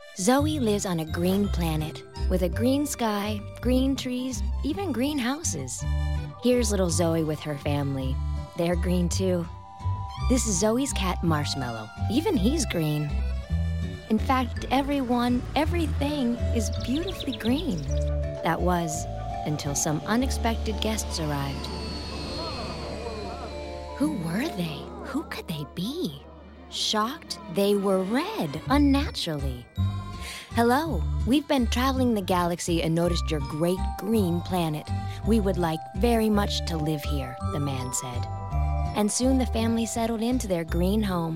Zoe lives on a green planet with a green sky, green trees, even green houses. Here's little Zoe with her family. They're green too. This is Zoe's cat, Marshmallow. Even he's green. In fact, everyone, everything is beautifully green. That was until some unexpected guests arrived. Who were they? Who could they be? Shocked, they were red, unnaturally. Hello, we've been traveling the galaxy and noticed your great green planet. We would like very much to live here, the man said. And soon the family settled into their green home.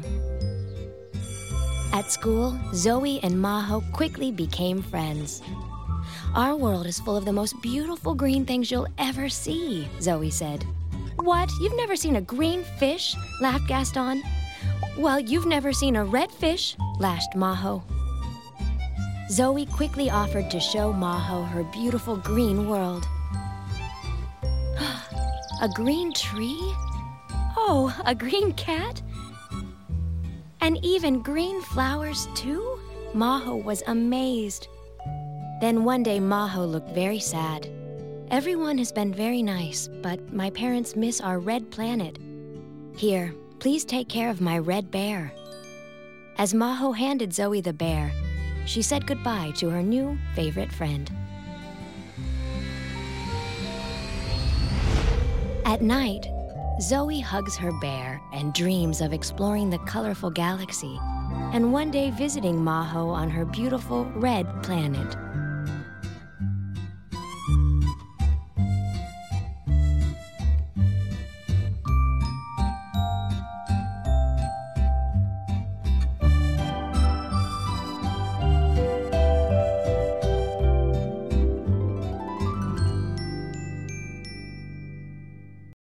At school, Zoe and Maho quickly became friends. Our world is full of the most beautiful green things you'll ever see, Zoe said. What? You've never seen a green fish? Laughed Gaston. Well, you've never seen a red fish? Lashed Maho. Zoe quickly offered to show Maho her beautiful green world. A green tree? Oh, a green cat? And even green flowers too? Maho was amazed. Then one day Maho looked very sad. Everyone has been very nice, but my parents miss our red planet. Here, please take care of my red bear. As Maho handed Zoe the bear, she said goodbye to her new favorite friend. At night, Zoe hugs her bear and dreams of exploring the colorful galaxy and one day visiting Maho on her beautiful red planet.